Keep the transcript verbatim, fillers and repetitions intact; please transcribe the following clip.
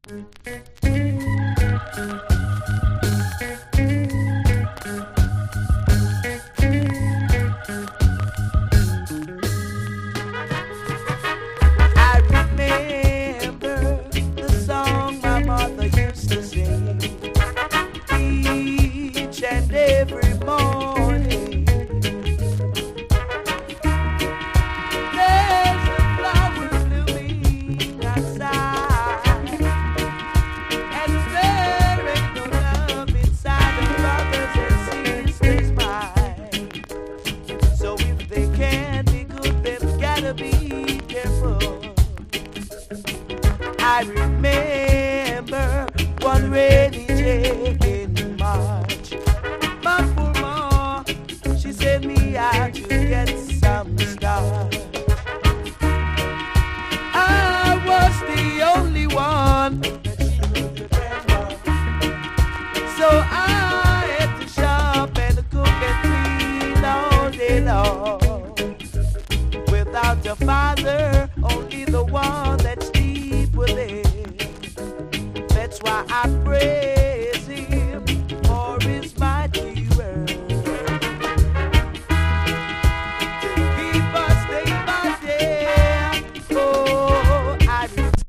I remember one rainy day in March. My poor mom, she sent me out to get some stars. I was the only one that she could depend on. So I had to shop and cook and clean all day long. Without a father, only the one